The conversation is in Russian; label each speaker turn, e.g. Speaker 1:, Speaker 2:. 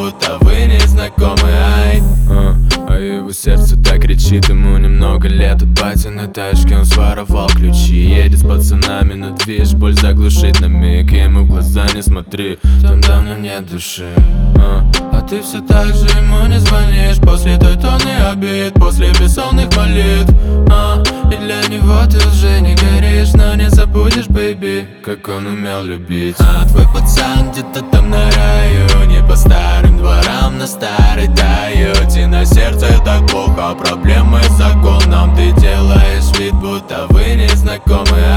Speaker 1: будто вы не знакомы. А его сердце так кричит, ему немного лет. От бати на тачке он своровал ключи. Едет с пацанами, но движ боль заглушит на миг. Ему в глаза не смотри, там давно нет души. А ты все так же ему не звонишь после той тонны обид, после бессонных молитв. И для него ты уже не горишь, но не забудешь, бэйби, как он умел любить. Твой пацан где-то там на раю, не по старым дворам, на старой Тойоте. На сердце так плохо, проблемы с законом. Ты делаешь вид, будто вы не знакомы.